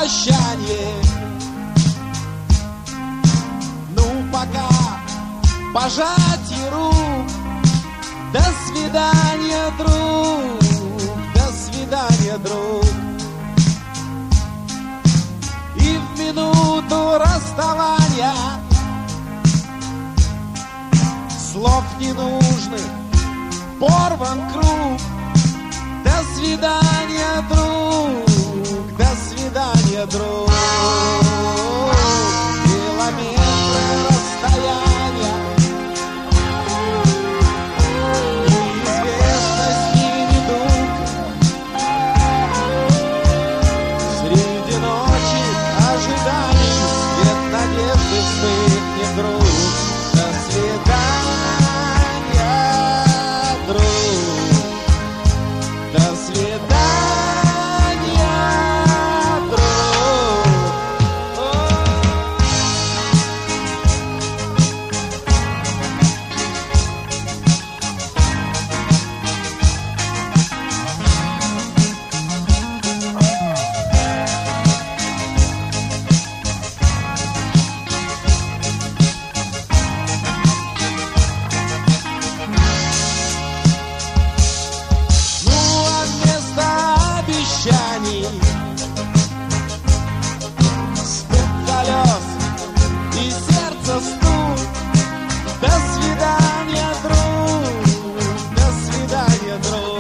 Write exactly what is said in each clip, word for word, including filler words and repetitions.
прощание. Ну пока, пожатие рук. До свидания, друг, до свидания, друг. И в минуту расставания слов ненужных порван круг. До свидания, друг, до свидания, друг. Километры расстояния, неизвестность не ведут. Среди ночи ожиданий свет надежды вспыхнет вдруг. До свидания, друг, до свидания, друг. Ну а вместо обещаний стук колес и сердце стук. До свидания, друг, до свидания, друг.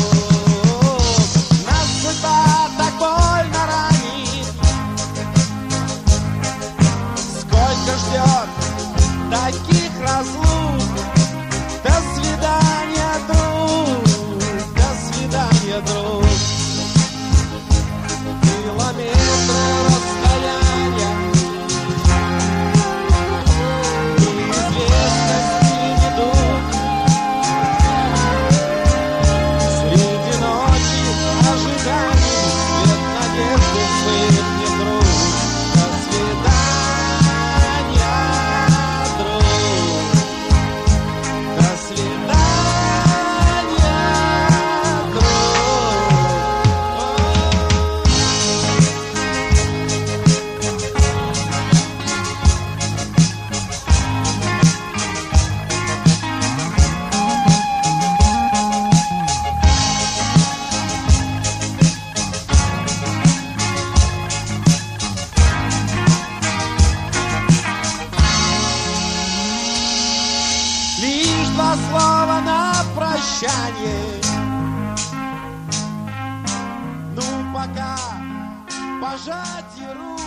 Нас судьба так больно ранит, сколько ждет таких разлук. До свидания, друг, до свидания, друг. Километры расстояния, неизвестность не ведут. Среди ночи ожиданий свет надежды вспыхнет вдруг. До свидания, друг, до свидания, друг. Лишь два слова на прощание. Ну пока, пожатие рук.